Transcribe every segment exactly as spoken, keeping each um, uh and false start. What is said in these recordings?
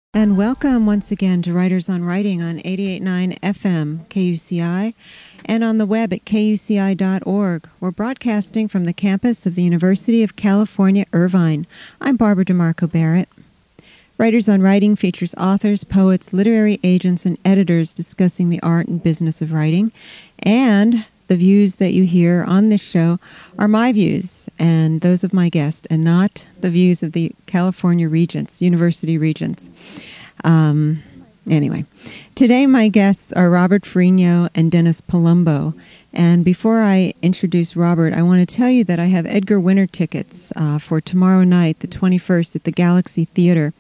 And welcome once again to Writers on Writing on eighty-eight point nine F M K U C I and on the web at K U C I dot org. We're broadcasting from the campus of the University of California, Irvine. I'm Barbara DeMarco Barrett. Writers on Writing features authors, poets, literary agents, and editors discussing the art and business of writing. And the views that you hear on this show are my views and those of my guest, and not the views of the California Regents, University Regents. Um, anyway, today my guests are Robert Ferrigno and Dennis Palumbo. And before I introduce Robert, I want to tell you that I have Edgar Winter tickets uh, for tomorrow night, the twenty-first, at the Galaxy Theater.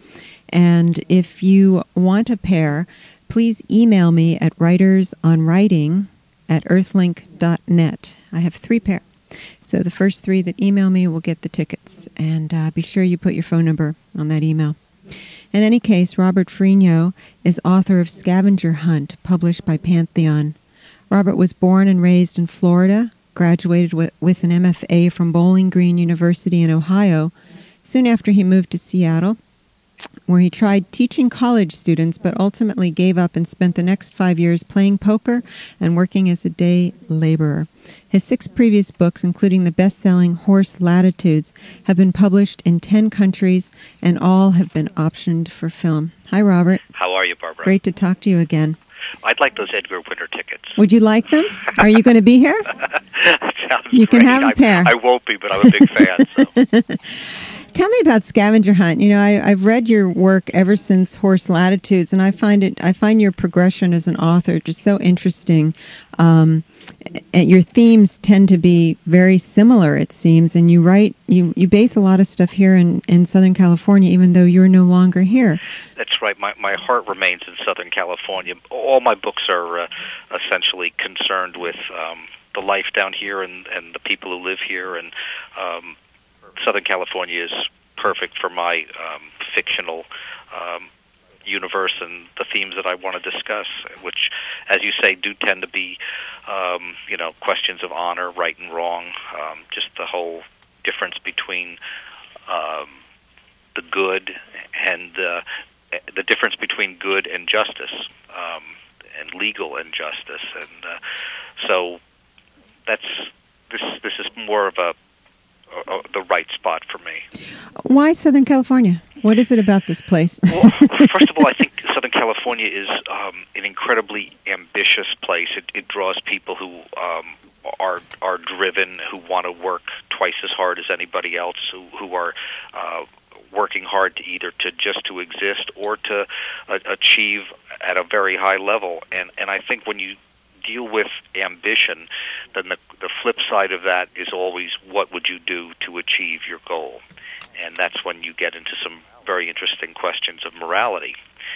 And if you want a pair, please email me at writersonwriting at earthlink dot net. I have three pair. So the first three that email me will get the tickets. And uh, be sure you put your phone number on that email. In any case, Robert Ferrigno is author of Scavenger Hunt, published by Pantheon. Robert was born and raised in Florida, graduated with, with an M F A from Bowling Green University in Ohio. Soon after, he moved to Seattle, where he tried teaching college students, but ultimately gave up and spent the next five years playing poker and working as a day laborer. His six previous books, including the best-selling Horse Latitudes, have been published in ten countries, and all have been optioned for film. Hi, Robert. How are you, Barbara? Great to talk to you again. I'd like those Edgar Winter tickets. Would you like them? Are you going to be here? Sounds you can great. have a pair. I, I won't be, but I'm a big fan. So. Tell me about Scavenger Hunt. You know, I, I've read your work ever since Horse Latitudes, and I find it. I find your progression as an author just so interesting. Um, and your themes tend to be very similar, it seems. And you write, you, you base a lot of stuff here in, in Southern California, even though you're no longer here. That's right. My my heart remains in Southern California. All my books are uh, essentially concerned with um, the life down here and, and the people who live here, and um, Southern California is perfect for my um, fictional um, universe and the themes that I want to discuss, which, as you say, do tend to be, um, you know, questions of honor, right and wrong, um, just the whole difference between um, the good and uh, the difference between good and justice, um, and legal injustice, and uh, so that's this. This is more of a Uh, the right spot for me. Why Southern California? What is it about this place? Well, first of all, I think Southern California is um, an incredibly ambitious place. It, it draws people who um, are are driven, who want to work twice as hard as anybody else, who, who are uh, working hard to either to just to exist or to uh, achieve at a very high level. And and I think when you deal with ambition, then the, the flip side of that is always what would you do to achieve your goal. And that's when you get into some very interesting questions of morality.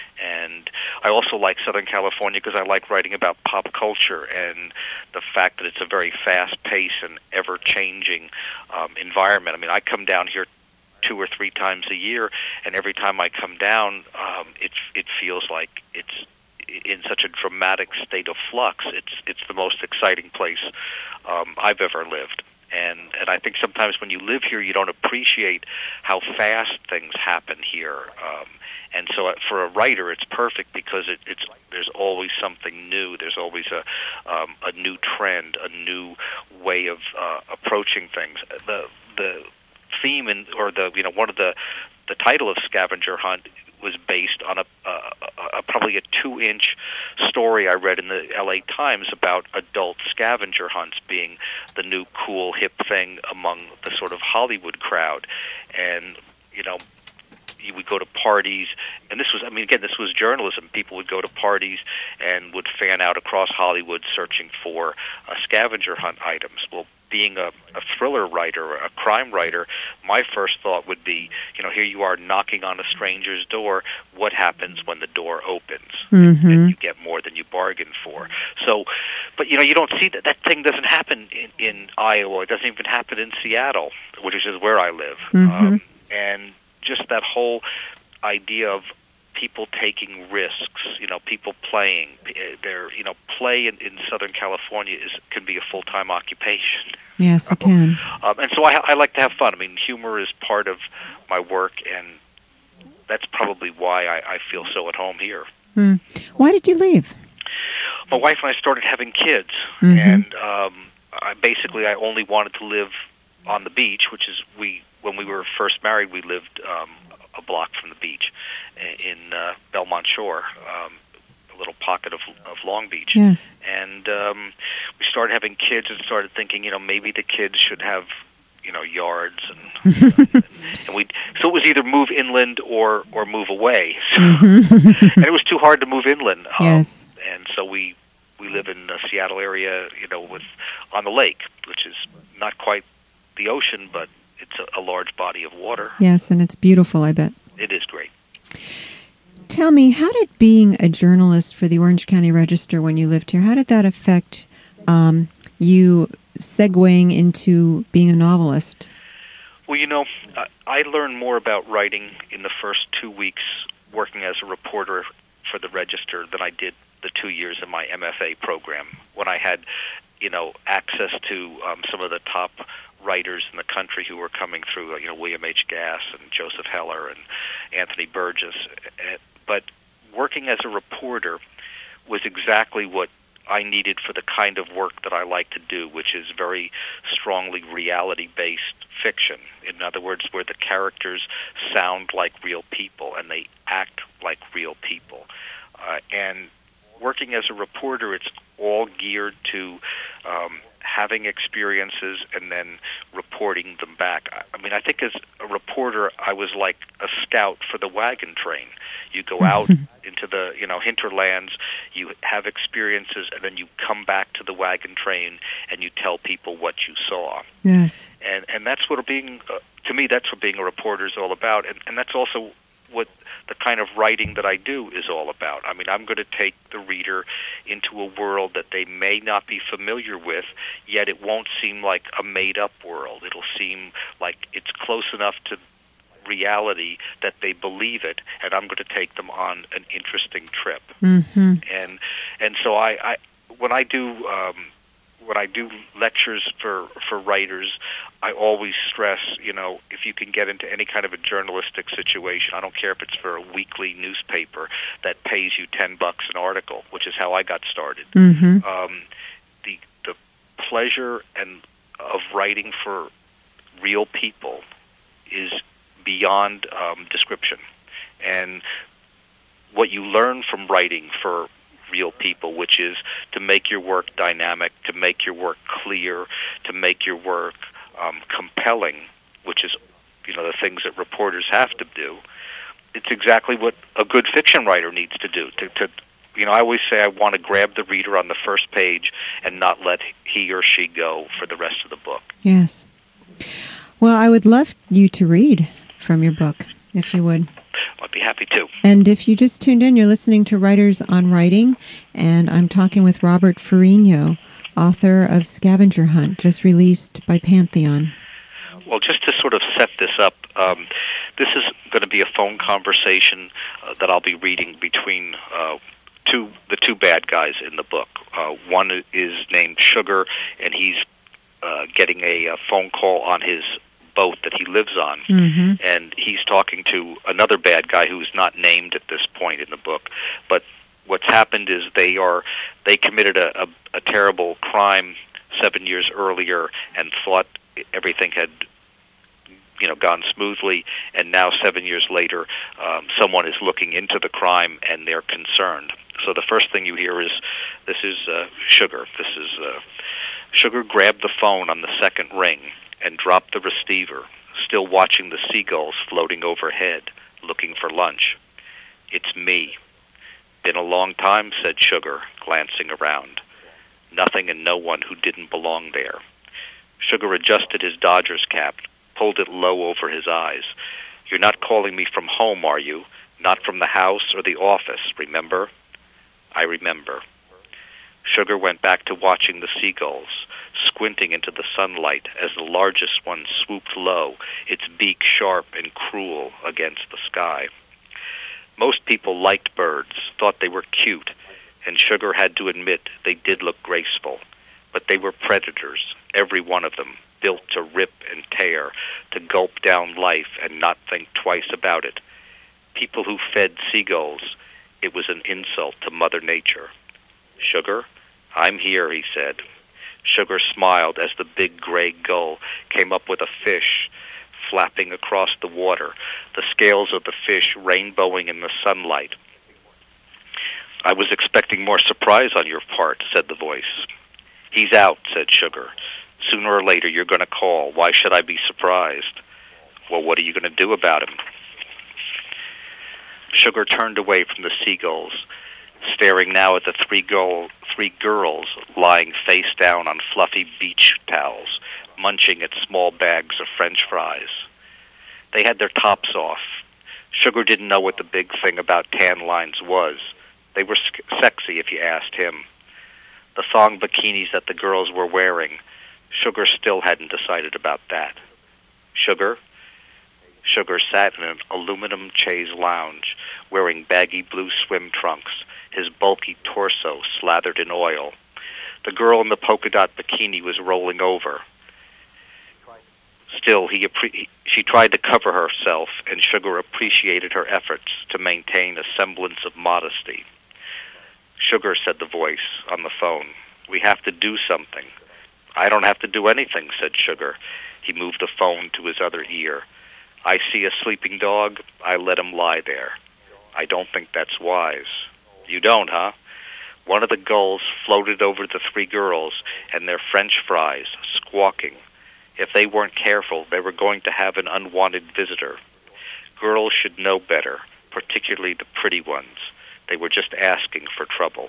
And I also like Southern California because I like writing about pop culture and the fact that it's a very fast-paced and ever-changing um, environment. I mean, I come down here two or three times a year, and every time I come down, um, it, it feels like it's in such a dramatic state of flux. It's it's the most exciting place um, I've ever lived, and and I think sometimes when you live here, you don't appreciate how fast things happen here. Um, and so for a writer, it's perfect because it, it's there's always something new. There's always a um, a new trend, a new way of uh, approaching things. The the theme in, or the you know one of the the title of Scavenger Hunt was based on a, a, a probably a two-inch story I read in the L A Times about adult scavenger hunts being the new cool hip thing among the sort of Hollywood crowd. And you know, you would go to parties, and this was, I mean, again, this was journalism. People would go to parties and would fan out across Hollywood searching for uh, scavenger hunt items. Well, being a, a thriller writer, a crime writer, my first thought would be, you know, here you are knocking on a stranger's door. What happens when the door opens? Mm-hmm. And you get more than you bargained for. So, but, you know, you don't see that. That thing doesn't happen in, in Iowa. It doesn't even happen in Seattle, which is where I live. Mm-hmm. Um, and just that whole idea of people taking risks, you know, people playing. They're, you know, play in, in Southern California is can be a full-time occupation. Yes, it can. Um, and so I, I like to have fun. I mean, humor is part of my work, and that's probably why I, I feel so at home here. Mm. Why did you leave? My wife and I started having kids, mm-hmm. and um, I, basically I only wanted to live on the beach, which is we when we were first married, we lived um, a block from the beach in uh, Belmont Shore, um, a little pocket of, of Long Beach. Yes. And um, we started having kids and started thinking, you know, maybe the kids should have, you know, yards, and, uh, and we. So it was either move inland or or move away. So, mm-hmm. and it was too hard to move inland. Um, yes. And so we we live in the Seattle area, you know, with on the lake, which is not quite the ocean, but it's a, a large body of water. Yes, and it's beautiful, I bet. It is great. Tell me, how did being a journalist for the Orange County Register when you lived here, how did that affect um, you segueing into being a novelist? Well, you know, I, I learned more about writing in the first two weeks working as a reporter for the Register than I did the two years of my M F A program, when I had, you know, access to um, some of the top writers in the country who were coming through, you know, William H. Gass and Joseph Heller and Anthony Burgess. But working as a reporter was exactly what I needed for the kind of work that I like to do, which is very strongly reality-based fiction. In other words, where the characters sound like real people and they act like real people. Uh, and working as a reporter, it's all geared to um, having experiences and then reporting them back. I mean, I think as a reporter, I was like a scout for the wagon train. You go out into the, you know, hinterlands, you have experiences, and then you come back to the wagon train and you tell people what you saw. Yes. And and that's what being, uh, to me, that's what being a reporter is all about. And, and that's also what the kind of writing that I do is all about. I mean, I'm going to take the reader into a world that they may not be familiar with, yet it won't seem like a made-up world. It'll seem like it's close enough to reality that they believe it, and I'm going to take them on an interesting trip. Mm-hmm. And and so I, I when I do um, when I do lectures for for writers, I always stress, you know, if you can get into any kind of a journalistic situation, I don't care if it's for a weekly newspaper that pays you ten bucks an article, which is how I got started. Mm-hmm. Um, the the pleasure and of writing for real people is beyond um, description. And what you learn from writing for real people, which is to make your work dynamic, to make your work clear, to make your work um, compelling, which is, you know, the things that reporters have to do. It's exactly what a good fiction writer needs to do. To, to you know, I always say I want to grab the reader on the first page and not let he or she go for the rest of the book. Yes. Well, I would love you to read from your book, if you would. I'd be happy to. And if you just tuned in, you're listening to Writers on Writing, and I'm talking with Robert Ferrigno, author of Scavenger Hunt, just released by Pantheon. Well, just to sort of set this up, um, this is going to be a phone conversation uh, that I'll be reading between uh, two the two bad guys in the book. Uh, one is named Sugar, and he's uh, getting a, a phone call on his boat that he lives on, mm-hmm. and he's talking to another bad guy who's not named at this point in the book. But what's happened is they are they committed a, a, a terrible crime seven years earlier and thought everything had, you know, gone smoothly, and now seven years later, um, someone is looking into the crime and they're concerned. So the first thing you hear is, this is uh, Sugar. This is uh, Sugar grabbed the phone on the second ring and dropped the receiver, still watching the seagulls floating overhead, looking for lunch. It's me. Been a long time, said Sugar, glancing around. Nothing and no one who didn't belong there. Sugar adjusted his Dodgers cap, pulled it low over his eyes. You're not calling me from home, are you? Not from the house or the office, remember? I remember. Sugar went back to watching the seagulls, squinting into the sunlight as the largest one swooped low, its beak sharp and cruel against the sky. Most people liked birds, thought they were cute, and Sugar had to admit they did look graceful. But they were predators, every one of them, built to rip and tear, to gulp down life and not think twice about it. people who fed seagulls, it was an insult to Mother Nature. Sugar, I'm here, he said. Sugar smiled as the big gray gull came up with a fish flapping across the water, the scales of the fish rainbowing in the sunlight. I was expecting more surprise on your part, said the voice. He's out, said Sugar. Sooner or later you're going to call. Why should I be surprised? Well, what are you going to do about him? Sugar turned away from the seagulls, staring now at the three, girl, three girls lying face down on fluffy beach towels, munching at small bags of French fries. They had their tops off. Sugar didn't know what the big thing about tan lines was. They were sexy if you asked him. The thong bikinis that the girls were wearing, Sugar still hadn't decided about that. Sugar? Sugar sat in an aluminum chaise lounge, wearing baggy blue swim trunks, his bulky torso slathered in oil. The girl in the polka dot bikini was rolling over. Still, he appre- she tried to cover herself, and Sugar appreciated her efforts to maintain a semblance of modesty. Sugar, said the voice on the phone, we have to do something. I don't have to do anything, said Sugar. He moved the phone to his other ear. I see a sleeping dog, I let him lie there. I don't think that's wise. You don't, huh? One of the gulls floated over the three girls and their French fries, squawking. If they weren't careful, they were going to have an unwanted visitor. Girls should know better, particularly the pretty ones. They were just asking for trouble.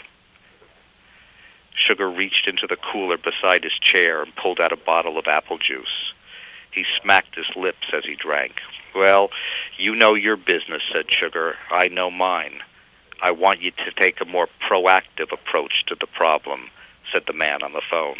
Sugar reached into the cooler beside his chair and pulled out a bottle of apple juice. He smacked his lips as he drank. Well, you know your business, said Sugar. I know mine. I want you to take a more proactive approach to the problem, said the man on the phone.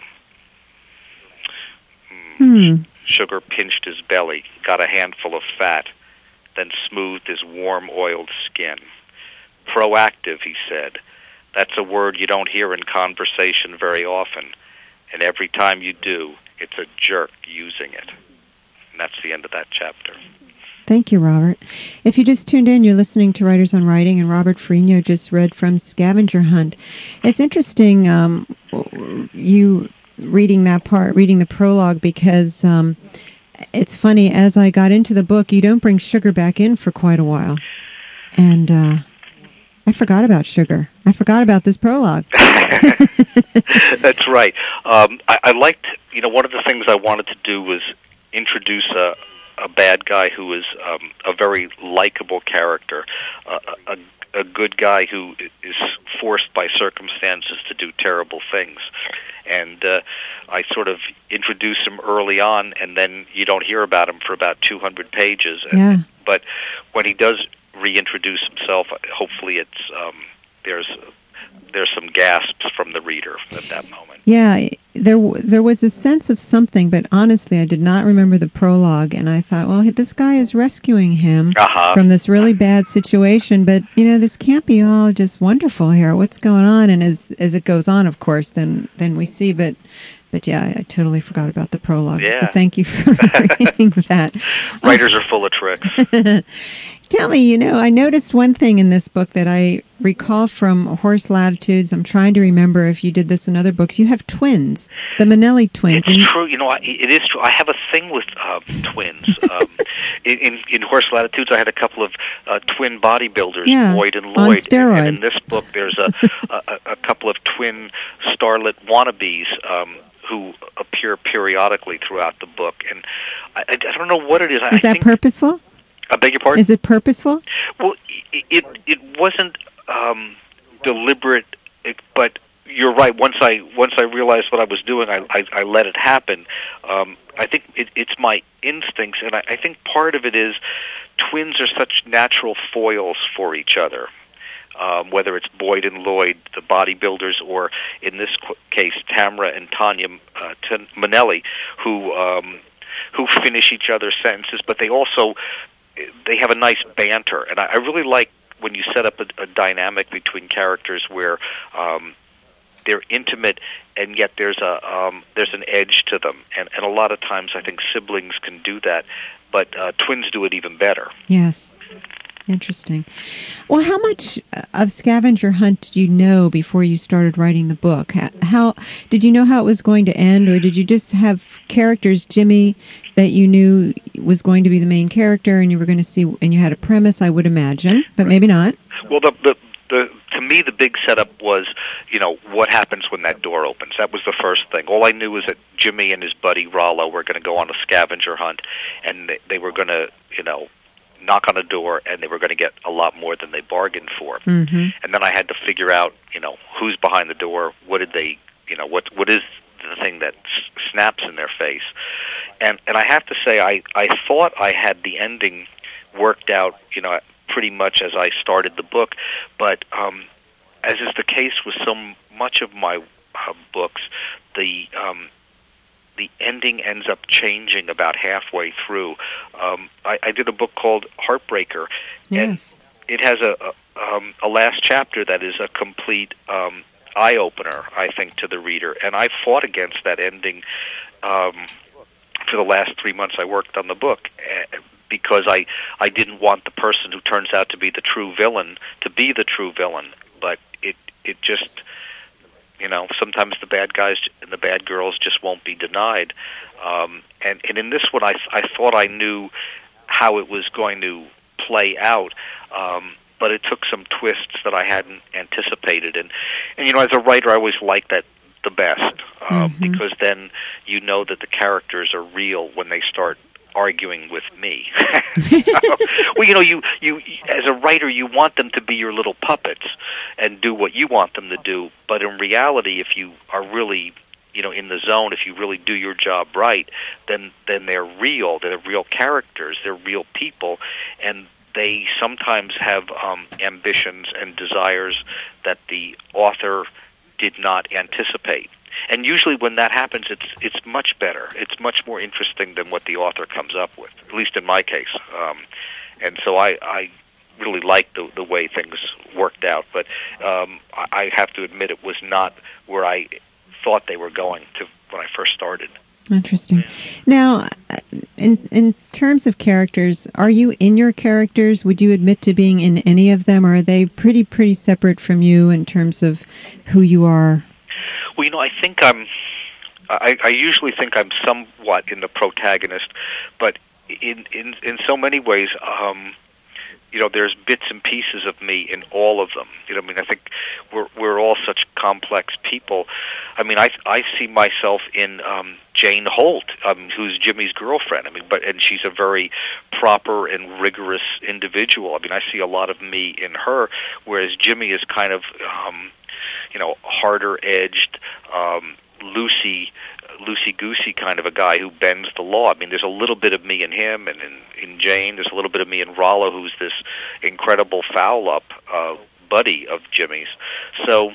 Hmm. Sugar pinched his belly, got a handful of fat, then smoothed his warm, oiled skin. Proactive, he said. That's a word you don't hear in conversation very often, and every time you do, it's a jerk using it. And that's the end of that chapter. Thank you, Robert. If you just tuned in, you're listening to Writers on Writing, and Robert Ferrigno just read from Scavenger Hunt. It's interesting, um, you reading that part, reading the prologue, because um, it's funny, as I got into the book, you don't bring Sugar back in for quite a while. And uh, I forgot about Sugar. I forgot about this prologue. That's right. Um, I, I liked, you know, one of the things I wanted to do was introduce a, a bad guy who is um, a very likable character, uh, a, a good guy who is forced by circumstances to do terrible things. And uh, I sort of introduce him early on, and then you don't hear about him for about two hundred pages. Yeah. But when he does reintroduce himself, hopefully it's um, there's there's some gasps from the reader at that moment. Yeah, there there was a sense of something, but honestly, I did not remember the prologue, and I thought, well, this guy is rescuing him uh-huh. from this really bad situation, but, you know, this can't be all just wonderful here. What's going on? And as as it goes on, of course, then, then we see, but... But yeah, I, I totally forgot about the prologue. Yeah. So thank you for reading that. Writers are full of tricks. Tell me, you know, I noticed one thing in this book that I recall from Horse Latitudes. I'm trying to remember if you did this in other books. You have twins, the Manelli twins. It's true. You know, I, it is true. I have a thing with um, twins. Um, in, in Horse Latitudes, I had a couple of uh, twin bodybuilders, yeah, Boyd and on Lloyd. steroids. And in this book, there's a, a, a couple of twin starlet wannabes um, who appear periodically throughout the book. And I, I don't know what it is. Is I that think, purposeful? I beg your pardon? Is it purposeful? Well, it it, it wasn't um, deliberate, it, but you're right. Once I once I realized what I was doing, I I, I let it happen. Um, I think it, it's my instincts, and I, I think part of it is twins are such natural foils for each other. Um, whether it's Boyd and Lloyd, the bodybuilders, or in this qu- case, Tamara and Tanya uh, T- Manelli, who um, who finish each other's sentences, but they also they have a nice banter, and I, I really like when you set up a, a dynamic between characters where um, they're intimate, and yet there's a um, there's an edge to them, and, and a lot of times I think siblings can do that, but uh, twins do it even better. Yes. Interesting. Well, how much of Scavenger Hunt did you know before you started writing the book? How did you know how it was going to end, or did you just have characters, Jimmy, that you knew was going to be the main character, and you were going to see, and you had a premise, I would imagine, but maybe not? Well, the, the the to me the big setup was, you know, what happens when that door opens. That was the first thing. All I knew was that Jimmy and his buddy Rollo were going to go on a scavenger hunt, and they, they were going to, you know, knock on a door, and they were going to get a lot more than they bargained for. Mm-hmm. And then I had to figure out, you know, who's behind the door, what did they, you know, what what is the thing that s- snaps in their face. And and I have to say, I, I thought I had the ending worked out, you know, pretty much as I started the book, but um, as is the case with so much of my uh, books, the um, the ending ends up changing about halfway through. Um, I, I did a book called Heartbreaker, yes. and it has a, a, um, a last chapter that is a complete um, eye-opener, I think, to the reader. And I fought against that ending um, for the last three months I worked on the book, uh, because I, I didn't want the person who turns out to be the true villain to be the true villain. But it it just... You know, sometimes the bad guys and the bad girls just won't be denied. Um, and, and in this one, I, I thought I knew how it was going to play out, um, but it took some twists that I hadn't anticipated. And, and you know, as a writer, I always like that the best, um, mm-hmm. because then you know that the characters are real when they start arguing with me. Well, you know, you, you as a writer, you want them to be your little puppets and do what you want them to do. But in reality, if you are really, you know, in the zone, if you really do your job right, then then they're real. They're real characters. They're real people, and they sometimes have um, ambitions and desires that the author did not anticipate. And usually when that happens, it's it's much better. It's much more interesting than what the author comes up with, at least in my case. Um, and so I, I really like the, the way things worked out. But um, I, I have to admit it was not where I thought they were going to when I first started. Interesting. Now, in in terms of characters, are you in your characters? Would you admit to being in any of them, or are they pretty, pretty separate from you in terms of who you are? Well, you know, I think I'm, I, I usually think I'm somewhat in the protagonist, but in, in, in so many ways, um, you know, there's bits and pieces of me in all of them. You know, I mean, I think we're, we're all such complex people. I mean, I, I see myself in, um, Jane Holt, um, who's Jimmy's girlfriend. I mean, but, and she's a very proper and rigorous individual. I mean, I see a lot of me in her, whereas Jimmy is kind of, um, you know, harder-edged, um, loosey, loosey-goosey kind of a guy who bends the law. I mean, there's a little bit of me in him, and in, in Jane, there's a little bit of me in Rollo, who's this incredible foul-up uh, buddy of Jimmy's. So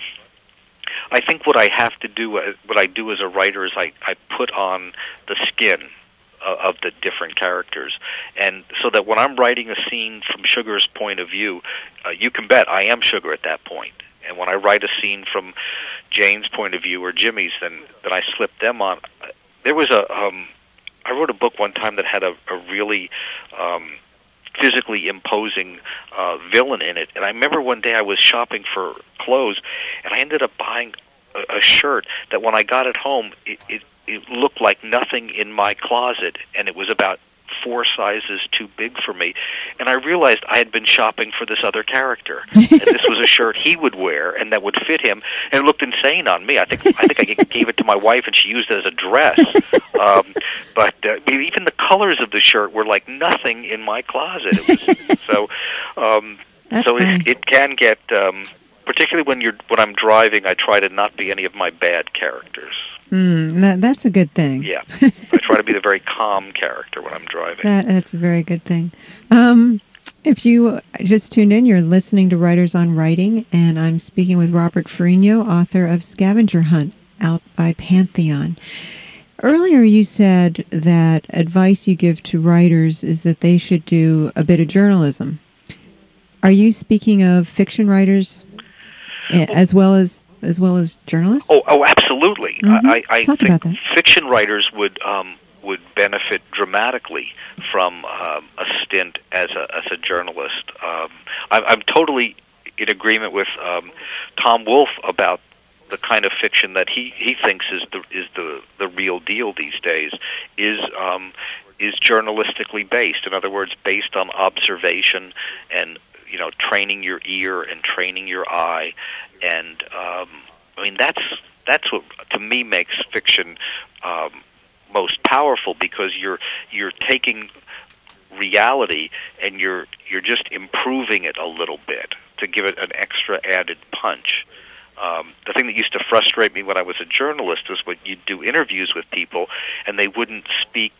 I think what I have to do, what I do as a writer, is I, I put on the skin of the different characters, and so that when I'm writing a scene from Sugar's point of view, uh, you can bet I am Sugar at that point. And when I write a scene from Jane's point of view or Jimmy's, then, then I slip them on. There was a, um, I wrote a book one time that had a, a really um, physically imposing uh, villain in it. And I remember one day I was shopping for clothes, and I ended up buying a, a shirt that when I got it home, it, it, it looked like nothing in my closet, and it was about four sizes too big for me, and I realized I had been shopping for this other character, and this was a shirt he would wear and that would fit him, and it looked insane on me. I think I think I gave it to my wife, and she used it as a dress. Um, but uh, even the colors of the shirt were like nothing in my closet. It was, so, um, so it, it can get, um, particularly when you're when I'm driving, I try to not be any of my bad characters. Mm, that, that's a good thing. Yeah. I try to be the very calm character when I'm driving. That, that's a very good thing. Um, if you just tuned in, you're listening to Writers on Writing, and I'm speaking with Robert Ferrigno, author of Scavenger Hunt, out by Pantheon. Earlier you said that advice you give to writers is that they should do a bit of journalism. Are you speaking of fiction writers as well as as well as journalists? Oh, oh, absolutely. Mm-hmm. I, I Talk think about that. Fiction writers would um, would benefit dramatically from um, a stint as a as a journalist. Um, I'm, I'm totally in agreement with um, Tom Wolfe about the kind of fiction that he, he thinks is the is the, the real deal these days is um, is journalistically based. In other words, based on observation and, you know, training your ear and training your eye, and um, I mean that's that's what to me makes fiction um, most powerful, because you're you're taking reality and you're you're just improving it a little bit to give it an extra added punch. Um, the thing that used to frustrate me when I was a journalist was when you'd do interviews with people and they wouldn't speak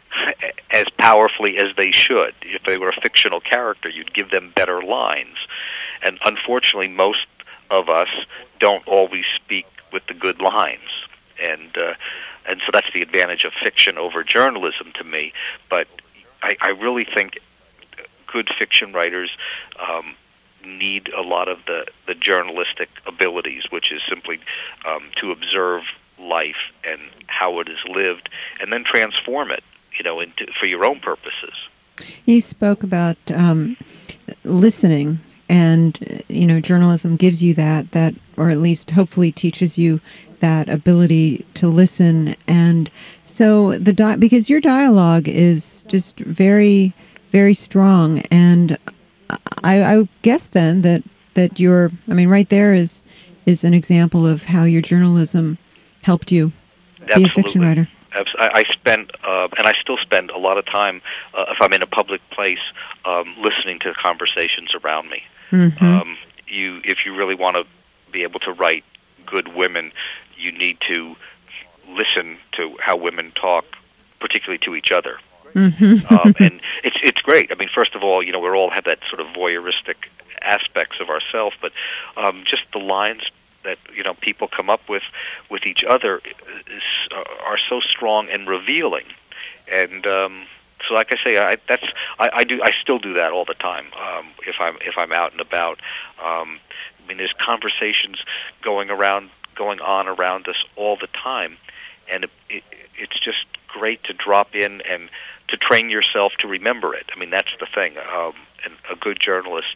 as powerfully as they should. If they were a fictional character, you'd give them better lines. And unfortunately, most of us don't always speak with the good lines. And uh, and so that's the advantage of fiction over journalism to me. But I, I really think good fiction writers um, need a lot of the, the journalistic abilities, which is simply um, to observe life and how it is lived, and then transform it, you know, into for your own purposes. You spoke about um, listening, and you know, journalism gives you that, that, or at least hopefully teaches you that ability to listen. And so the di- because your dialogue is just very, very strong, and I, I guess then that that your, I mean, right there is is an example of how your journalism helped you Absolutely. be a fiction writer. I, I spend, uh, and I still spend a lot of time, uh, if I'm in a public place, um, listening to conversations around me. Mm-hmm. Um, you, if you really want to be able to write good women, you need to listen to how women talk, particularly to each other. Mm-hmm. um, and it's it's great. I mean, first of all, you know, we all have that sort of voyeuristic aspects of ourselves, but um, just the lines that, you know, people come up with with each other is, uh, are so strong and revealing. And um, so, like I say, I, that's I, I do I still do that all the time. Um, if I'm if I'm out and about, um, I mean, there's conversations going around, going on around us all the time, and it, it, it's just great to drop in and to train yourself to remember it. I mean, that's the thing. Um, and a good journalist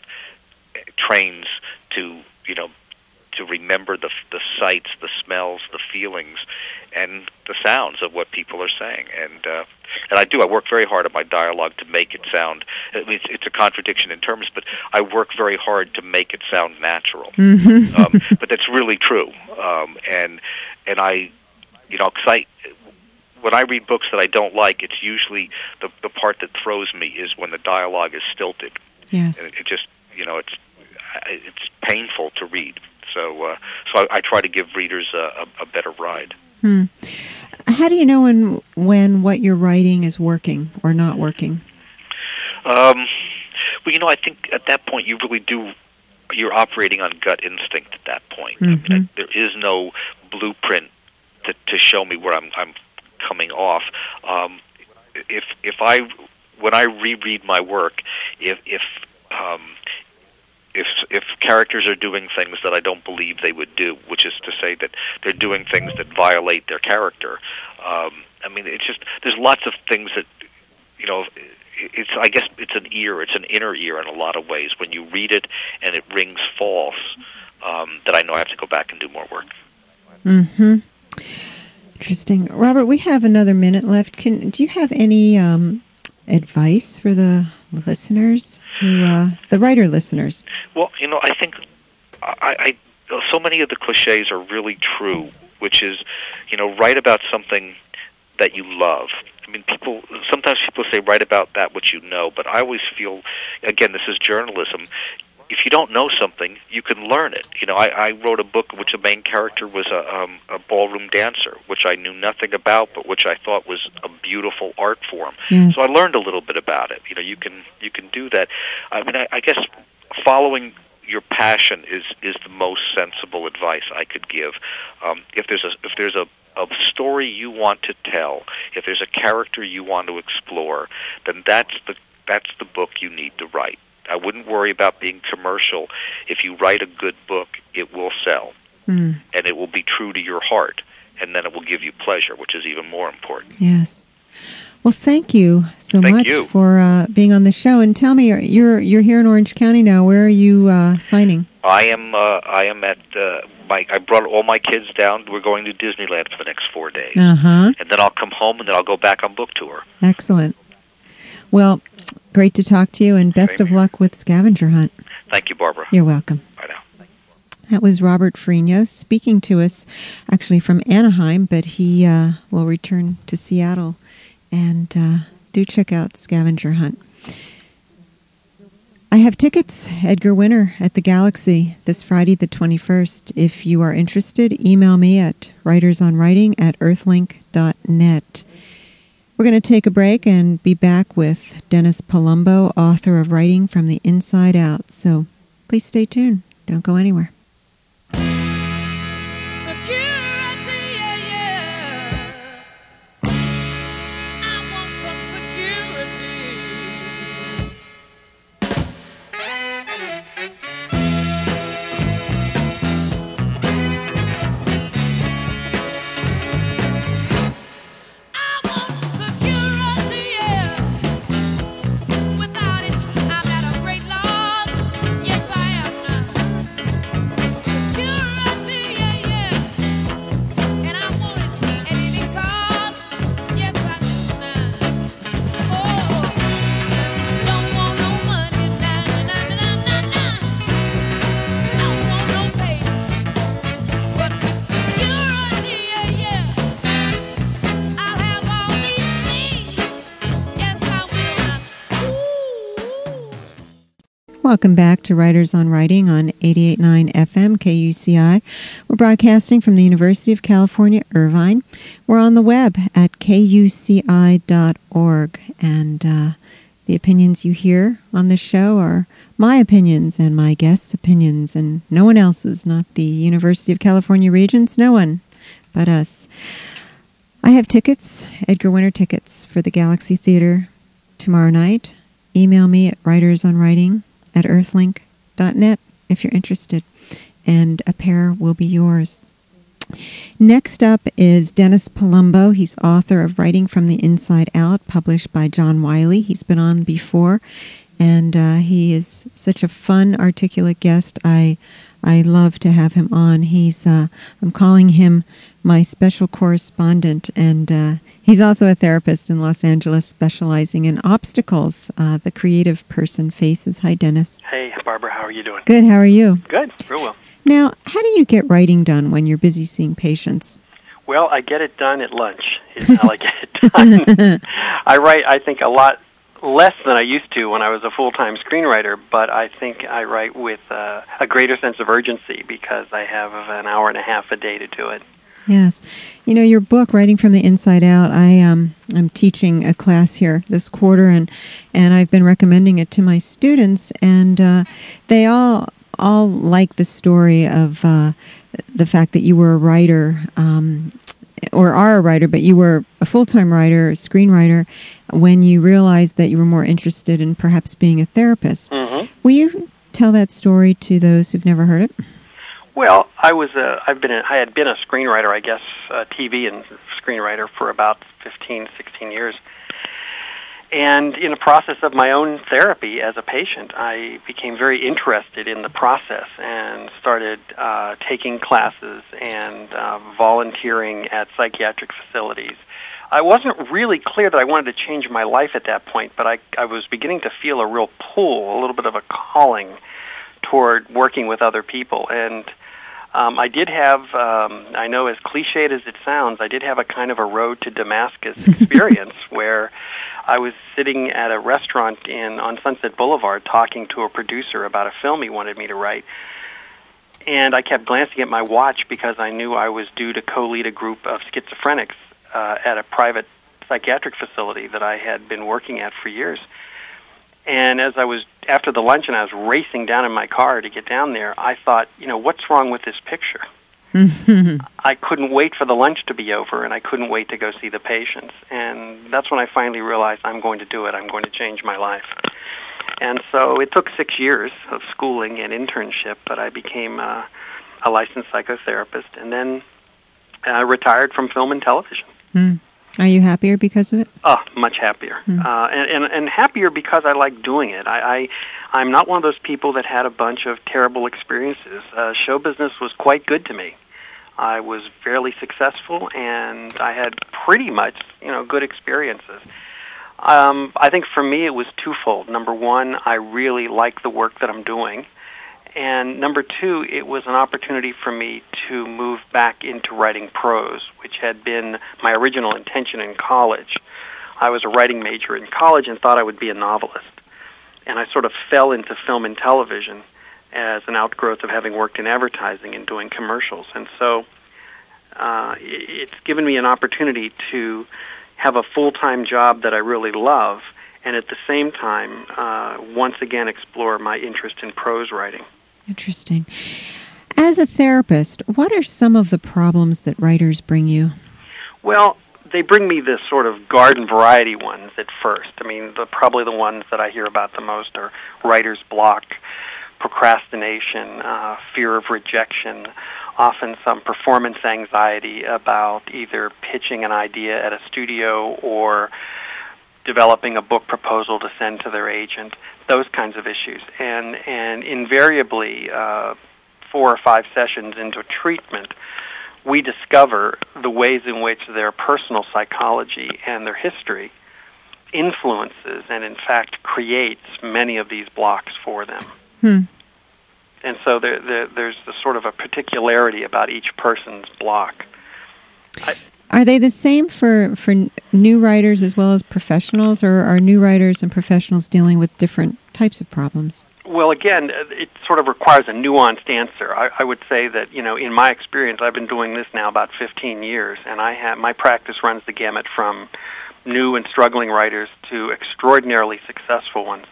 trains to, you know, to remember the the sights, the smells, the feelings, and the sounds of what people are saying. And uh, and I do. I work very hard at my dialogue to make it sound. I mean, it's, it's a contradiction in terms, but I work very hard to make it sound natural. Mm-hmm. um, but that's really true. Um, and and I, you know, because I. When I read books that I don't like, it's usually the the part that throws me is when the dialogue is stilted. Yes. And it, it just, you know, it's it's painful to read. So uh, so I, I try to give readers a, a, a better ride. Hmm. How do you know when when what you're writing is working or not working? Um, well, you know, I think at that point you really do. You're operating on gut instinct at that point. Mm-hmm. I mean, I, there is no blueprint to to show me where I'm I'm coming off. Um, if if I when I reread my work, if if um, if if characters are doing things that I don't believe they would do, which is to say that they're doing things that violate their character, um, I mean, it's just there's lots of things that, you know. It's I guess it's an ear, it's an inner ear in a lot of ways. When you read it and it rings false, um, that I know I have to go back and do more work. Mm-hmm. Interesting. Robert, we have another minute left. Can do you have any um, advice for the listeners, who, uh, the writer listeners? Well, you know, I think I, I so many of the cliches are really true, which is, you know, write about something that you love. I mean, people sometimes people say write about that which you know, but I always feel, again, this is journalism. If you don't know something, you can learn it. You know, I, I wrote a book in which the main character was a, um, a ballroom dancer, which I knew nothing about, but which I thought was a beautiful art form. Yes. So I learned a little bit about it. You know, you can you can do that. I mean, I, I guess following your passion is is the most sensible advice I could give. Um, if there's a if there's a a story you want to tell, if there's a character you want to explore, then that's the that's the book you need to write. I wouldn't worry about being commercial. If you write a good book, it will sell, mm. and it will be true to your heart, and then it will give you pleasure, which is even more important. Yes. Well, thank you so thank much you. for uh, being on the show. And tell me, you're you're here in Orange County now. Where are you uh, signing? I am. Uh, I am at. Uh, my. I brought all my kids down. We're going to Disneyland for the next four days, uh-huh. and then I'll come home, and then I'll go back on book tour. Excellent. Well, great to talk to you, and best Same of here. luck with Scavenger Hunt. Thank you, Barbara. You're welcome. Bye now. That was Robert Ferrigno speaking to us, actually from Anaheim, but he uh, will return to Seattle. And uh, do check out Scavenger Hunt. I have tickets, Edgar Winter, at the Galaxy this Friday the twenty-first. If you are interested, email me at writersonwriting at earthlink dot net. We're going to take a break and be back with Dennis Palumbo, author of Writing from the Inside Out. So please stay tuned. Don't go anywhere. Welcome back to Writers on Writing on eighty-eight point nine F M K U C I. We're broadcasting from the University of California, Irvine. We're on the web at K U C I dot org, and uh, the opinions you hear on this show are my opinions and my guests' opinions, and no one else's, not the University of California Regents, no one but us. I have tickets, Edgar Winter tickets, for the Galaxy Theater tomorrow night. Email me at writersonwriting at earthlink dot net if you're interested, and a pair will be yours. Next up is Dennis Palumbo. He's author of Writing from the Inside Out, published by John Wiley. He's been on before, and uh, he is such a fun, articulate guest. I I love to have him on. He's uh, I'm calling him my special correspondent, and uh, he's also a therapist in Los Angeles specializing in obstacles uh, the creative person faces. Hi, Dennis. Hey, Barbara. How are you doing? Good. How are you? Good. Real well. Now, how do you get writing done when you're busy seeing patients? Well, I get it done at lunch is how I get it done. I write, I think, a lot less than I used to when I was a full-time screenwriter, but I think I write with uh, a greater sense of urgency because I have an hour and a half a day to do it. Yes. You know, your book, Writing from the Inside Out, I, um, I'm teaching a class here this quarter, and, and I've been recommending it to my students, and uh, they all all like the story of uh, the fact that you were a writer, um, or are a writer, but you were a full-time writer, a screenwriter, when you realized that you were more interested in perhaps being a therapist. Mm-hmm. Will you tell that story to those who've never heard it? Well, I was a, I've been a, I had been a screenwriter, I guess, uh, T V and screenwriter for about fifteen, sixteen years. And in the process of my own therapy as a patient, I became very interested in the process and started uh, taking classes and uh, volunteering at psychiatric facilities. I wasn't really clear that I wanted to change my life at that point, but I, I was beginning to feel a real pull, a little bit of a calling toward working with other people. And Um, I did have, um, I know as cliched as it sounds, I did have a kind of a road to Damascus experience where I was sitting at a restaurant in on Sunset Boulevard talking to a producer about a film he wanted me to write. And I kept glancing at my watch because I knew I was due to co-lead a group of schizophrenics uh, at a private psychiatric facility that I had been working at for years. And as I was, after the luncheon, I was racing down in my car to get down there, I thought, you know, what's wrong with this picture? I couldn't wait for the lunch to be over, and I couldn't wait to go see the patients. And that's when I finally realized I'm going to do it. I'm going to change my life. And so it took six years of schooling and internship, but I became uh, a licensed psychotherapist, and then I retired from film and television. Mm. Are you happier because of it? Oh, much happier. Mm. Uh, and, and, and happier because I like doing it. I, I, I'm not one of those people that had a bunch of terrible experiences. Uh, show business was quite good to me. I was fairly successful, and I had pretty much, you know, good experiences. Um, I think for me it was twofold. Number one, I really like the work that I'm doing. And number two, it was an opportunity for me to move back into writing prose, which had been my original intention in college. I was a writing major in college and thought I would be a novelist. And I sort of fell into film and television as an outgrowth of having worked in advertising and doing commercials. And so uh, it's given me an opportunity to have a full-time job that I really love, and at the same time, uh, once again explore my interest in prose writing. Interesting. As a therapist, what are some of the problems that writers bring you? Well, they bring me the sort of garden variety ones at first. I mean, the, probably the ones that I hear about the most are writer's block, procrastination, uh, fear of rejection, often some performance anxiety about either pitching an idea at a studio or developing a book proposal to send to their agent, those kinds of issues. And, and invariably, uh, four or five sessions into treatment, we discover the ways in which their personal psychology and their history influences and, in fact, creates many of these blocks for them. Hmm. And so there, there, there's the sort of a particularity about each person's block. I, Are they the same for, for new writers as well as professionals, or are new writers and professionals dealing with different types of problems? Well, again, it sort of requires a nuanced answer. I, I would say that, you know, in my experience, I've been doing this now about fifteen years, and I have my practice runs the gamut from new and struggling writers to extraordinarily successful ones.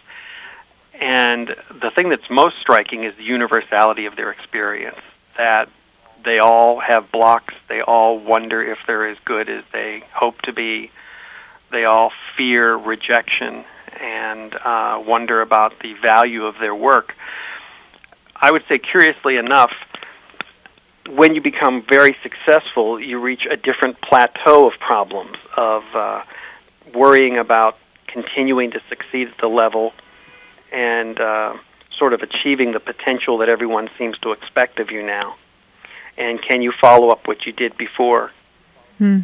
And the thing that's most striking is the universality of their experience, that they all have blocks, they all wonder if they're as good as they hope to be, they all fear rejection and uh, wonder about the value of their work. I would say, curiously enough, when you become very successful, you reach a different plateau of problems, of uh, worrying about continuing to succeed at the level and uh, sort of achieving the potential that everyone seems to expect of you now. And can you follow up what you did before? Hmm.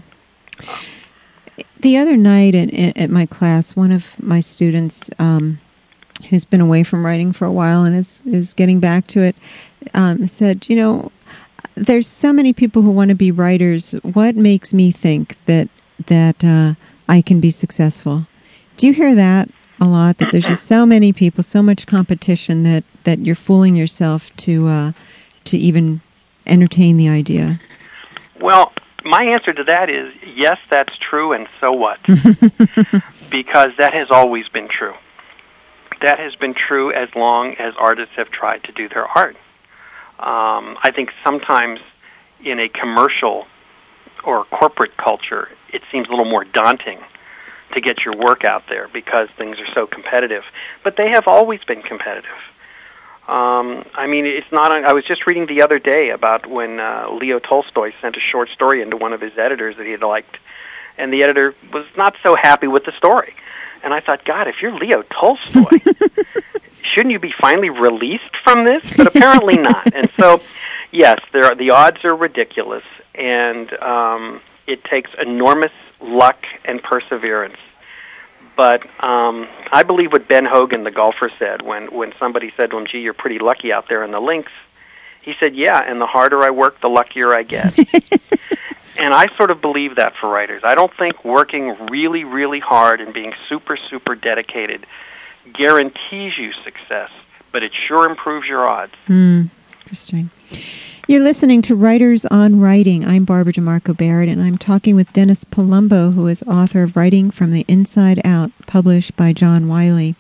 The other night at, at my class, one of my students um, who's been away from writing for a while and is, is getting back to it um, said, you know, there's so many people who want to be writers. What makes me think that, that uh, I can be successful? Do you hear that a lot, that there's just so many people, so much competition that, that you're fooling yourself to uh, to even entertain the idea? Well, my answer to that is yes, that's true, and so what? Because that has always been true. That has been true as long as artists have tried to do their art. Um, I think sometimes in a commercial or corporate culture, it seems a little more daunting to get your work out there because things are so competitive. But they have always been competitive. Um, I mean, it's not. I was just reading the other day about when uh, Leo Tolstoy sent a short story into one of his editors that he had liked, and the editor was not so happy with the story. And I thought, God, if you're Leo Tolstoy, shouldn't you be finally released from this? But apparently not. And so, yes, there are, the odds are ridiculous, and um, it takes enormous luck and perseverance. But um, I believe what Ben Hogan, the golfer, said when, when somebody said to him, gee, you're pretty lucky out there in the links. He said, yeah, and the harder I work, the luckier I get. And I sort of believe that for writers. I don't think working really, really hard and being super, super dedicated guarantees you success, but it sure improves your odds. Mm, interesting. You're listening to Writers on Writing. I'm Barbara DeMarco Barrett, and I'm talking with Dennis Palumbo, who is author of Writing from the Inside Out, published by John Wiley.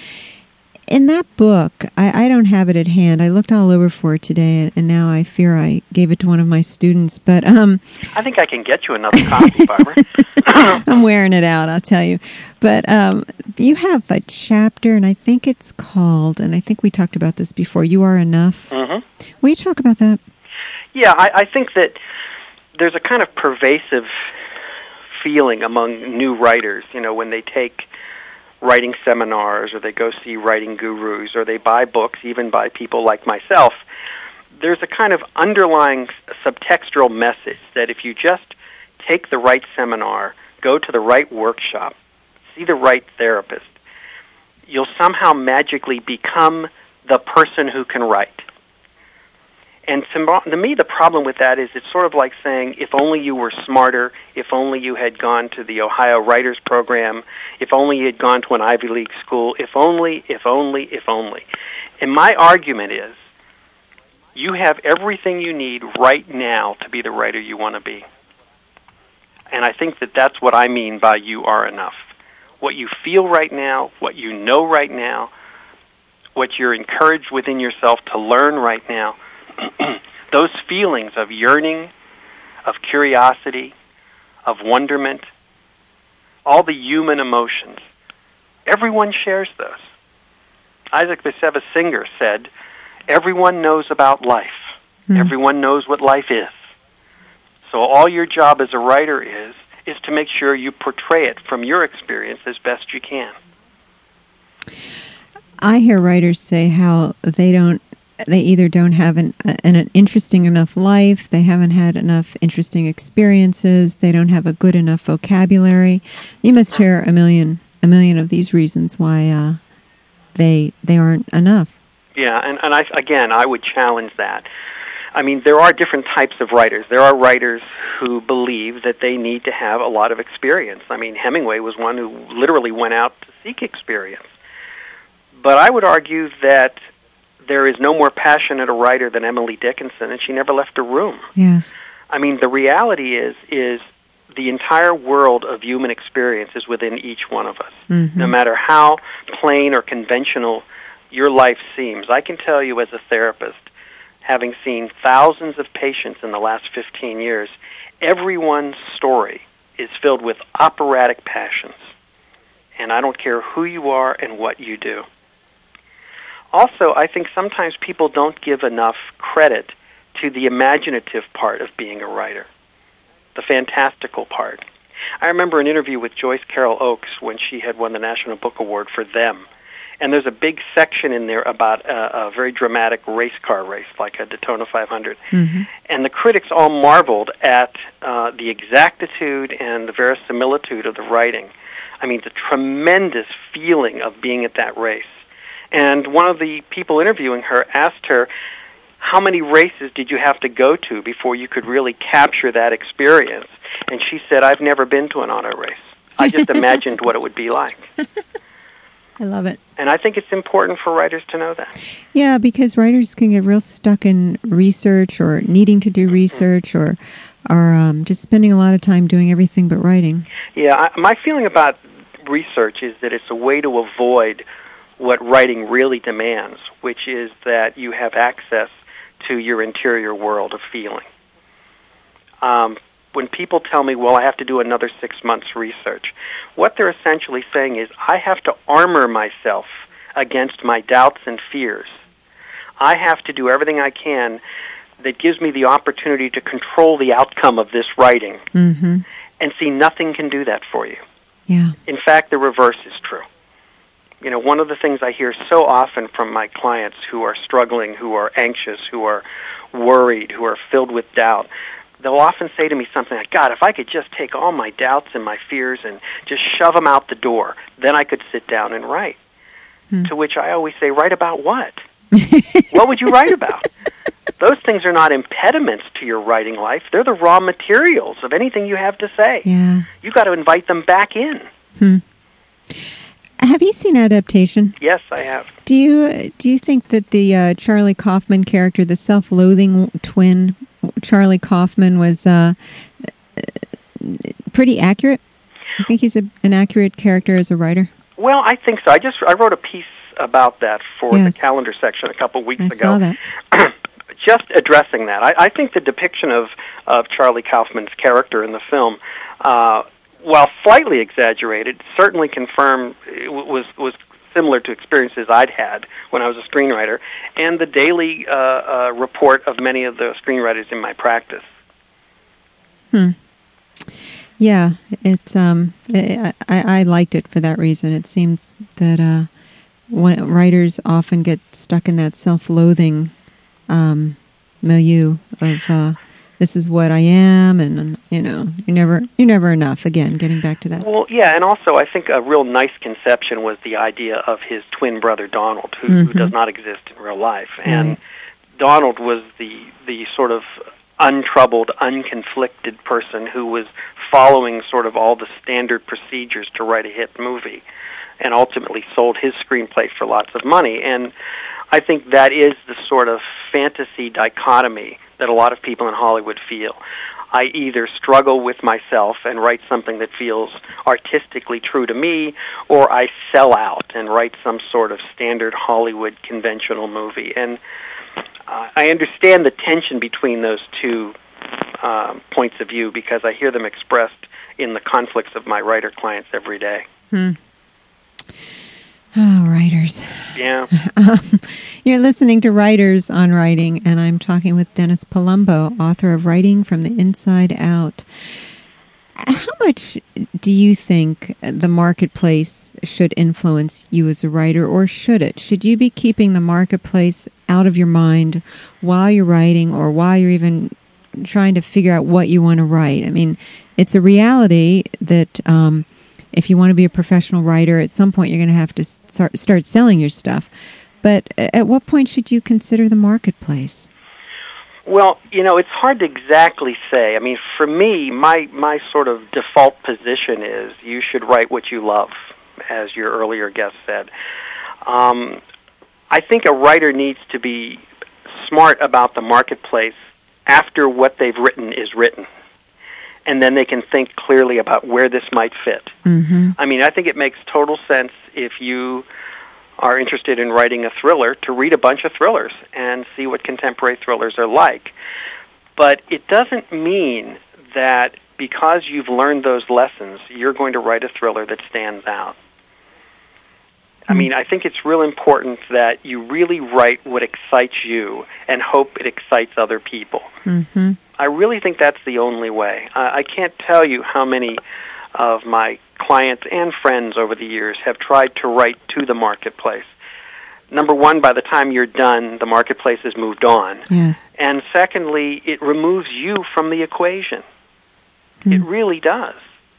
In that book, I, I don't have it at hand. I looked all over for it today, and now I fear I gave it to one of my students. But um, I think I can get you another copy, Barbara. I'm wearing it out, I'll tell you. But um, you have a chapter, and I think it's called, and I think we talked about this before, You Are Enough. Mm-hmm. Will you talk about that? Yeah, I, I think that there's a kind of pervasive feeling among new writers, you know, when they take writing seminars or they go see writing gurus or they buy books, even by people like myself. There's a kind of underlying subtextual message that if you just take the right seminar, go to the right workshop, see the right therapist, you'll somehow magically become the person who can write. And to, to me, the problem with that is it's sort of like saying, if only you were smarter, if only you had gone to the Ohio Writers Program, if only you had gone to an Ivy League school, if only, if only, if only. And my argument is, you have everything you need right now to be the writer you want to be. And I think that that's what I mean by you are enough. What you feel right now, what you know right now, what you're encouraged within yourself to learn right now, those feelings of yearning, of curiosity, of wonderment, all the human emotions, everyone shares those. Isaac Bashevis Singer said, everyone knows about life. Mm. Everyone knows what life is. So all your job as a writer is, is to make sure you portray it from your experience as best you can. I hear writers say how they don't They either don't have an, an, an interesting enough life, they haven't had enough interesting experiences, they don't have a good enough vocabulary. You must hear a million a million of these reasons why uh, they they aren't enough. Yeah, and, and I, again, I would challenge that. I mean, there are different types of writers. There are writers who believe that they need to have a lot of experience. I mean, Hemingway was one who literally went out to seek experience. But I would argue that there is no more passionate a writer than Emily Dickinson, and she never left a room. Yes. I mean, the reality is is the entire world of human experience is within each one of us. Mm-hmm. No matter how plain or conventional your life seems. I can tell you as a therapist, having seen thousands of patients in the last fifteen years, everyone's story is filled with operatic passions. And I don't care who you are and what you do. Also, I think sometimes people don't give enough credit to the imaginative part of being a writer, the fantastical part. I remember an interview with Joyce Carol Oates when she had won the National Book Award for Them. And there's a big section in there about a, a very dramatic race car race, like a Daytona five hundred. Mm-hmm. And the critics all marveled at uh, the exactitude and the verisimilitude of the writing. I mean, the tremendous feeling of being at that race. And one of the people interviewing her asked her, how many races did you have to go to before you could really capture that experience? And she said, I've never been to an auto race. I just imagined what it would be like. I love it. And I think it's important for writers to know that. Yeah, because writers can get real stuck in research or needing to do research or, or um, just spending a lot of time doing everything but writing. Yeah, I, my feeling about research is that it's a way to avoid what writing really demands, which is that you have access to your interior world of feeling. Um, when people tell me, well, I have to do another six months research, what they're essentially saying is, I have to armor myself against my doubts and fears. I have to do everything I can that gives me the opportunity to control the outcome of this writing. Mm-hmm. And see, nothing can do that for you. Yeah. In fact, the reverse is true. You know, one of the things I hear so often from my clients who are struggling, who are anxious, who are worried, who are filled with doubt, they'll often say to me something like, God, if I could just take all my doubts and my fears and just shove them out the door, then I could sit down and write. Hmm. To which I always say, write about what? What would you write about? Those things are not impediments to your writing life. They're the raw materials of anything you have to say. Yeah. You've got to invite them back in. Hmm. Have you seen Adaptation? Yes, I have. Do you do you think that the uh, Charlie Kaufman character, the self-loathing twin, Charlie Kaufman, was uh, pretty accurate? I think he's a, an accurate character as a writer. Well, I think so. I just I wrote a piece about that for yes. the calendar section a couple weeks I ago. Saw that. Just addressing that, I, I think the depiction of of Charlie Kaufman's character in the film, Uh, while slightly exaggerated, certainly confirmed was was similar to experiences I'd had when I was a screenwriter, and the daily uh, uh, report of many of the screenwriters in my practice. Hmm. Yeah, it's um, I, I liked it for that reason. It seemed that uh, when writers often get stuck in that self-loathing um, milieu of uh, this is what I am, and you know, you're never you're never enough. Again, getting back to that. Well, yeah, and also I think a real nice conception was the idea of his twin brother Donald, who, mm-hmm. who does not exist in real life, and right. Donald was the the sort of untroubled, unconflicted person who was following sort of all the standard procedures to write a hit movie, and ultimately sold his screenplay for lots of money. And I think that is the sort of fantasy dichotomy that a lot of people in Hollywood feel. I either struggle with myself and write something that feels artistically true to me, or I sell out and write some sort of standard Hollywood conventional movie. And uh, I understand the tension between those two um, points of view because I hear them expressed in the conflicts of my writer clients every day. Hmm. Oh, writers. Yeah. Um, you're listening to Writers on Writing, and I'm talking with Dennis Palumbo, author of Writing from the Inside Out. How much do you think the marketplace should influence you as a writer, or should it? Should you be keeping the marketplace out of your mind while you're writing, or while you're even trying to figure out what you want to write? I mean, it's a reality that um, if you want to be a professional writer, at some point you're going to have to start, start selling your stuff. But at what point should you consider the marketplace? Well, you know, it's hard to exactly say. I mean, for me, my, my sort of default position is you should write what you love, as your earlier guest said. Um, I think a writer needs to be smart about the marketplace after what they've written is written. And then they can think clearly about where this might fit. Mm-hmm. I mean, I think it makes total sense if you are interested in writing a thriller to read a bunch of thrillers and see what contemporary thrillers are like. But it doesn't mean that because you've learned those lessons, you're going to write a thriller that stands out. I mean, I think it's real important that you really write what excites you and hope it excites other people. Mm-hmm. I really think that's the only way. Uh, I can't tell you how many of my clients and friends over the years have tried to write to the marketplace. Number one, by the time you're done, the marketplace has moved on. Yes. And secondly, it removes you from the equation. Mm. It really does.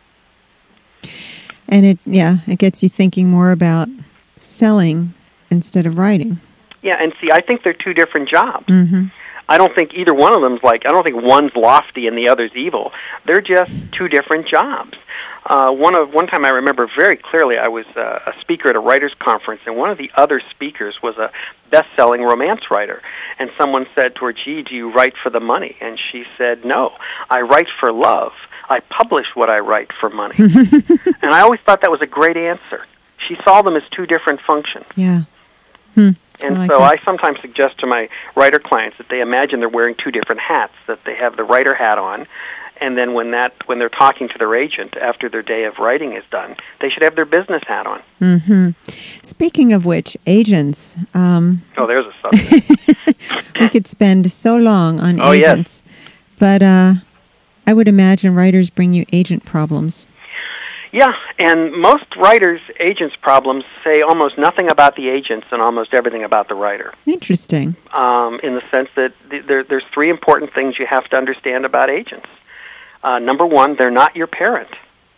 And it, yeah, it gets you thinking more about selling instead of writing. Yeah, and see, I think they're two different jobs. Mm-hmm. I don't think either one of them's like, I don't think one's lofty and the other's evil. They're just two different jobs. Uh, one of one time I remember very clearly, I was uh, a speaker at a writers' conference, and one of the other speakers was a best-selling romance writer. And someone said to her, gee, do you write for the money? And she said, no, I write for love. I publish what I write for money. And I always thought that was a great answer. She saw them as two different functions. Yeah. Hmm. And I like so that. I sometimes suggest to my writer clients that they imagine they're wearing two different hats, that they have the writer hat on, and then when that when they're talking to their agent after their day of writing is done, they should have their business hat on. Mm-hmm. Speaking of which, agents. Um, oh, there's a subject. We could spend so long on oh, agents. Yes. But uh, I would imagine writers bring you agent problems. Yeah, and most writers' agents' problems say almost nothing about the agents and almost everything about the writer. Interesting. Um, in the sense that th- there, there's three important things you have to understand about agents. Uh, number one, they're not your parent.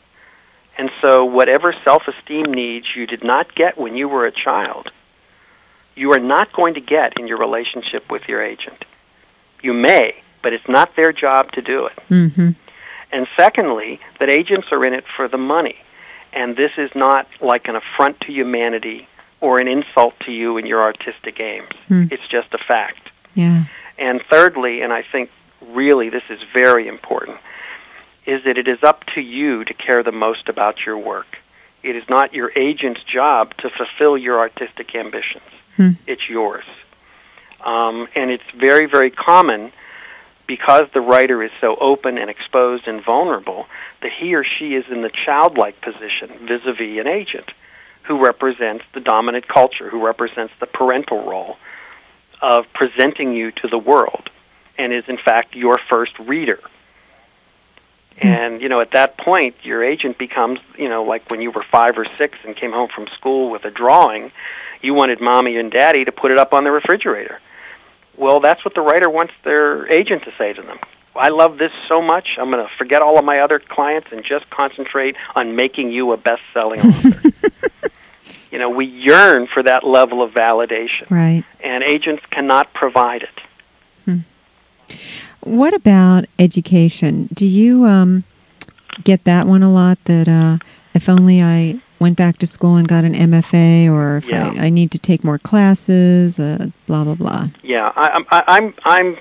And so whatever self-esteem needs you did not get when you were a child, you are not going to get in your relationship with your agent. You may, but it's not their job to do it. Mm-hmm. And secondly, that agents are in it for the money. And this is not like an affront to humanity or an insult to you in your artistic aims. Mm. It's just a fact. Yeah. And thirdly, and I think really this is very important, is that it is up to you to care the most about your work. It is not your agent's job to fulfill your artistic ambitions. Mm. It's yours. Um, and it's very, very common, because the writer is so open and exposed and vulnerable, that he or she is in the childlike position vis-a-vis an agent who represents the dominant culture, who represents the parental role of presenting you to the world, and is in fact your first reader. And, you know, at that point, your agent becomes, you know, like when you were five or six and came home from school with a drawing, you wanted mommy and daddy to put it up on the refrigerator. Well, that's what the writer wants their agent to say to them. I love this so much, I'm going to forget all of my other clients and just concentrate on making you a best-selling author. You know, we yearn for that level of validation. Right. And agents cannot provide it. Hmm. What about education? Do you um, get that one a lot, that uh, if only I went back to school and got an M F A, or if yeah. I, I need to take more classes, uh, blah, blah, blah? Yeah, I, I, I'm, I'm,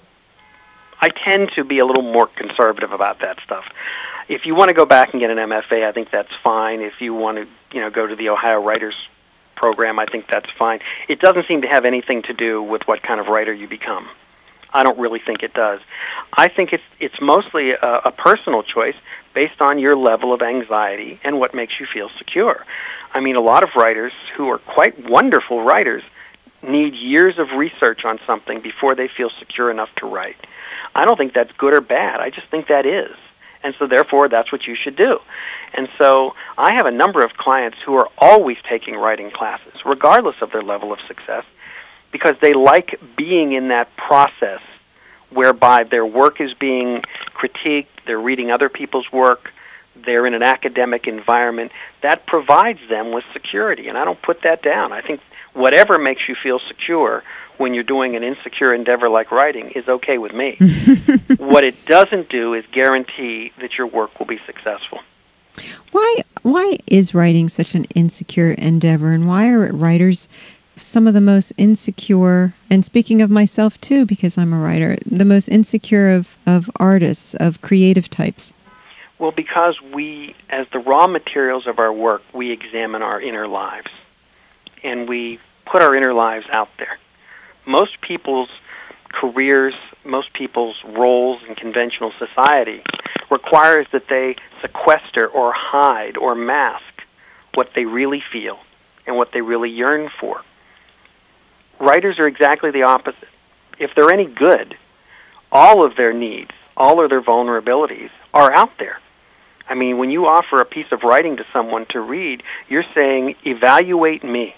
I tend to be a little more conservative about that stuff. If you want to go back and get an M F A, I think that's fine. If you want to, you know, go to the Ohio Writers Program, I think that's fine. It doesn't seem to have anything to do with what kind of writer you become. I don't really think it does. I think it's it's mostly a, a personal choice based on your level of anxiety and what makes you feel secure. I mean, a lot of writers who are quite wonderful writers need years of research on something before they feel secure enough to write. I don't think that's good or bad. I just think that is. And so therefore, that's what you should do. And so I have a number of clients who are always taking writing classes, regardless of their level of success, because they like being in that process whereby their work is being critiqued, they're reading other people's work, they're in an academic environment. That provides them with security, and I don't put that down. I think whatever makes you feel secure when you're doing an insecure endeavor like writing is okay with me. What it doesn't do is guarantee that your work will be successful. Why why is writing such an insecure endeavor, and why are writers some of the most insecure, and speaking of myself too, because I'm a writer, the most insecure of, of artists, of creative types? Well, because we, as the raw materials of our work, we examine our inner lives, and we put our inner lives out there. Most people's careers, most people's roles in conventional society requires that they sequester or hide or mask what they really feel and what they really yearn for. Writers are exactly the opposite. If they're any good, all of their needs, all of their vulnerabilities are out there. I mean, when you offer a piece of writing to someone to read, you're saying, evaluate me.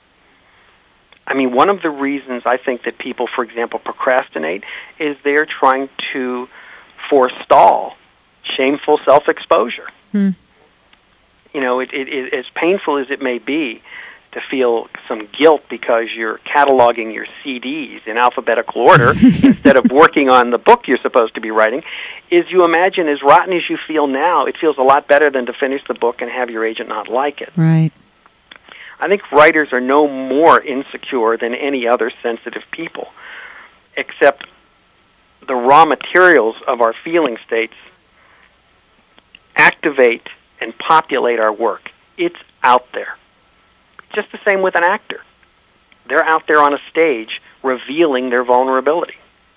I mean, one of the reasons I think that people, for example, procrastinate is they're trying to forestall shameful self-exposure. Hmm. You know, it, it, it, as painful as it may be to feel some guilt because you're cataloging your C Ds in alphabetical order instead of working on the book you're supposed to be writing, is you imagine, as rotten as you feel now, it feels a lot better than to finish the book and have your agent not like it. Right. I think writers are no more insecure than any other sensitive people, except the raw materials of our feeling states activate and populate our work. It's out there. Just the same with an actor. They're out there on a stage revealing their vulnerability.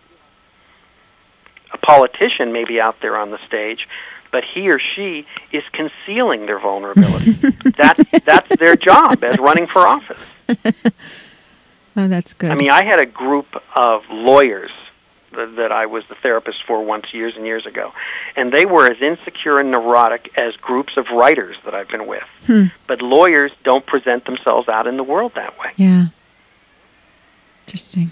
A politician may be out there on the stage, but he or she is concealing their vulnerability. that's, that's their job as running for office. Oh, that's good. I mean, I had a group of lawyers that, that I was the therapist for once years and years ago, and they were as insecure and neurotic as groups of writers that I've been with. Hmm. But lawyers don't present themselves out in the world that way. Yeah. Interesting.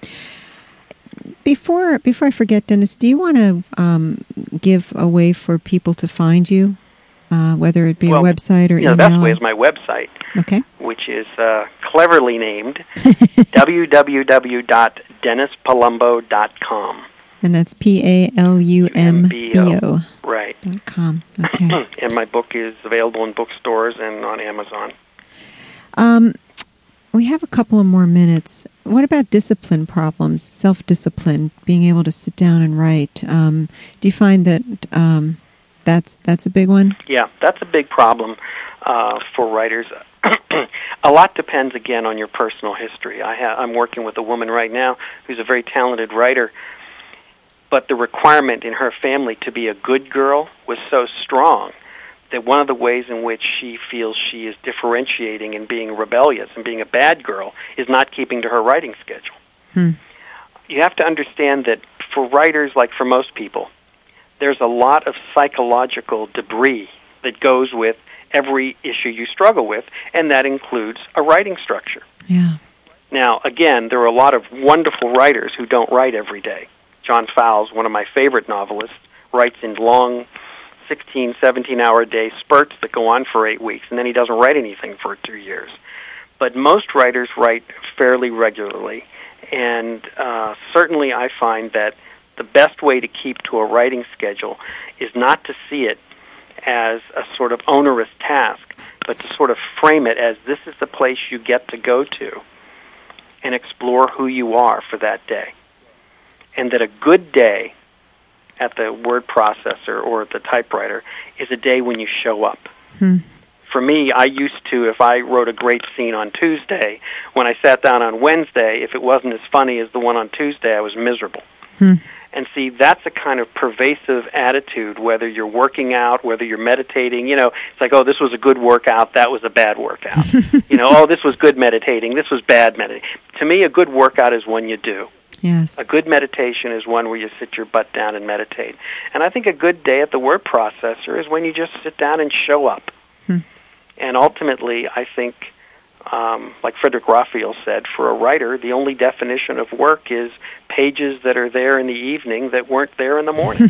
Before before I forget, Dennis, do you want to um, give a way for people to find you, uh, whether it be well, a website or you know, email? the best way is my website, okay, which is uh, cleverly named w w w dot dennis palumbo dot com. And that's P A L U M B O. Right. Dot com. Okay. And my book is available in bookstores and on Amazon. Um, we have a couple of more minutes. What about discipline problems, self-discipline, being able to sit down and write? Um, do you find that um, that's that's a big one? Yeah, that's a big problem uh, for writers. A lot depends, again, on your personal history. I ha- I'm working with a woman right now who's a very talented writer, but the requirement in her family to be a good girl was so strong that one of the ways in which she feels she is differentiating and being rebellious and being a bad girl is not keeping to her writing schedule. Hmm. You have to understand that for writers, like for most people, there's a lot of psychological debris that goes with every issue you struggle with, and that includes a writing structure. Yeah. Now, again, there are a lot of wonderful writers who don't write every day. John Fowles, one of my favorite novelists, writes in long sixteen, seventeen-hour day spurts that go on for eight weeks, and then he doesn't write anything for two years. But most writers write fairly regularly, and uh, certainly I find that the best way to keep to a writing schedule is not to see it as a sort of onerous task, but to sort of frame it as this is the place you get to go to and explore who you are for that day. And that a good day at the word processor or at the typewriter is a day when you show up. Hmm. For me, I used to, if I wrote a great scene on Tuesday, when I sat down on Wednesday, if it wasn't as funny as the one on Tuesday, I was miserable. Hmm. And see, that's a kind of pervasive attitude, whether you're working out, whether you're meditating. You know, it's like, oh, this was a good workout, that was a bad workout. You know, oh, this was good meditating, this was bad meditating. To me, a good workout is one you do. Yes. A good meditation is one where you sit your butt down and meditate. And I think a good day at the word processor is when you just sit down and show up. Hmm. And ultimately, I think, um, like Frederick Raphael said, for a writer, the only definition of work is pages that are there in the evening that weren't there in the morning.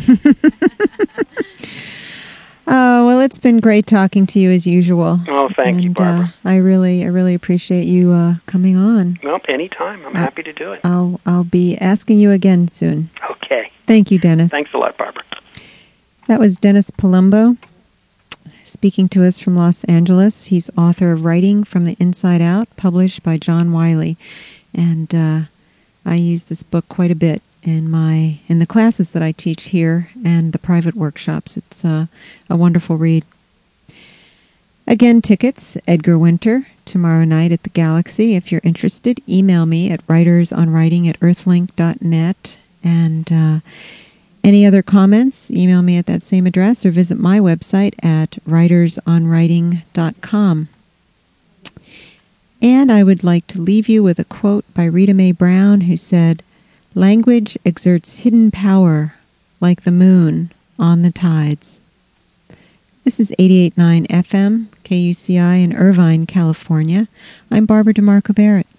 Oh, well, it's been great talking to you as usual. Oh, thank and, you, Barbara. Uh, I really, I really appreciate you uh, coming on. Well, anytime. I'm uh, happy to do it. I'll, I'll be asking you again soon. Okay. Thank you, Dennis. Thanks a lot, Barbara. That was Dennis Palumbo speaking to us from Los Angeles. He's author of Writing from the Inside Out, published by John Wiley. And uh, I use this book quite a bit in my in the classes that I teach here and the private workshops. It's uh, a wonderful read. Again, tickets, Edgar Winter, tomorrow night at the Galaxy. If you're interested, email me at writersonwriting at earthlink dot net. And uh, any other comments, email me at that same address or visit my website at writers on writing dot com. And I would like to leave you with a quote by Rita Mae Brown, who said, "Language exerts hidden power like the moon on the tides." This is eighty-eight point nine F M, K U C I in Irvine, California. I'm Barbara DeMarco Barrett.